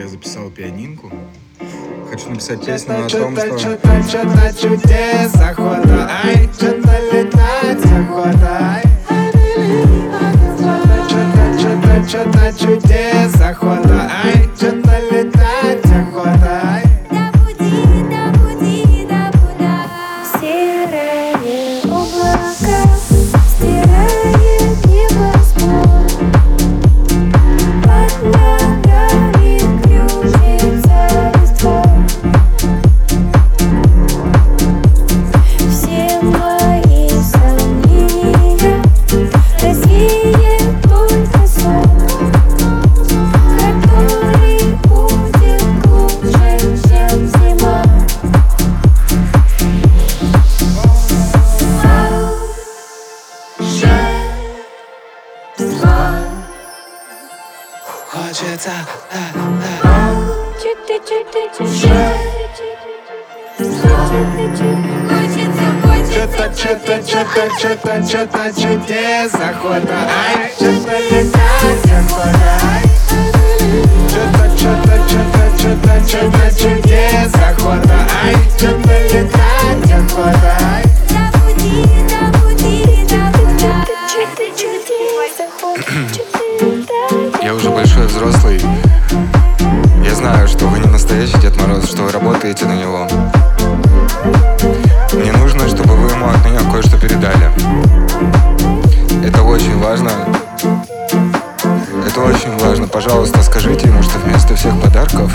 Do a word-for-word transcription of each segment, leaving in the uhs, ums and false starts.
я записал пианинку. Хочу написать песню о том, что... Что-то, что-то чудес охота, ай, что-то летать охота, ай. Что-то, что-то, что-то чудес охота, ай, что-то летать охота, ай. Серые облака стирает небосвод. Под ногами кружится листва. Все мои сомнения развеет только сон, который будет глубже, чем зима. Хочется, что-то, что-то, что-то, что-то, что-то чудес охота, ай, что-то летать охота, ай. Что-то, что-то, что-то, что-то, что-то чудес охота, ай, что-то летать охота, ай. Я уже большой взрослый. Я знаю, что вы не настоящий Дед Мороз, что вы работаете на него. Мне нужно, чтобы вы ему от меня кое-что передали. Это очень важно. Это очень важно. Пожалуйста, скажите ему, что вместо всех подарков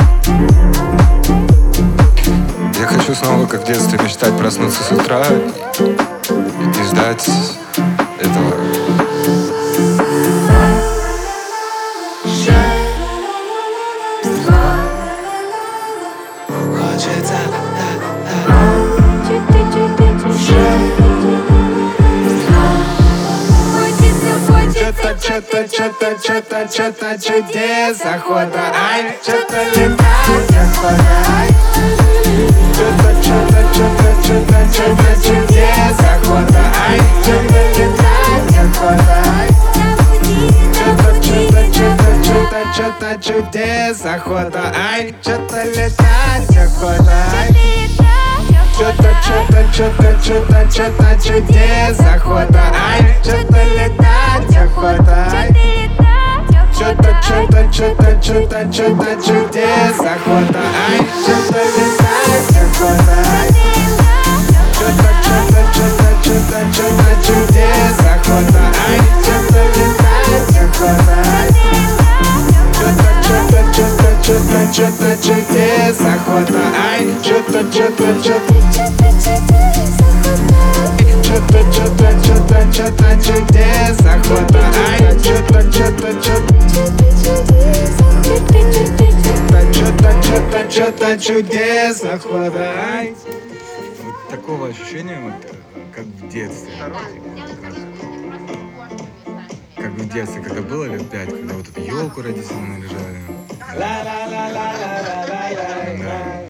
я хочу снова, как в детстве, мечтать проснуться с утра и ждать этого. Хочется, что-то, что-то, что-то, что-то, что-то чудес охота, ай, что-то летать охота, ай. Что-то, что-то, что-то, что-то, что-то чудес охота, ай, что-то летать охота, ай. Что-то, что-то, что-то, что-то, что-то чудес охота, ай, что-то летать охота, ай. Что-то, что-то, что-то, что-то, что-то чудес охота, ай, что-то летать охота, ай. Что-то, что-то, что-то, что-то, что-то чудес охота, ай, что-то летать охота, ай. Что-то, что-то, что-то, что-то, что-то чудес охота, ай, что-то летать охота, ай. Что-то, что-то, что-то, что-то, что-то чудес охота, ай, что-то, что-то, что-то. Что-то, что-то, что-то, что-то чудес охота, ай, что-то, что-то, что-то, что-то, что-то чудес охота, ай. Вот такого ощущения, вот, как в детстве. Как в детстве, когда было лет пять, когда вот эту елку родители наряжали. Да.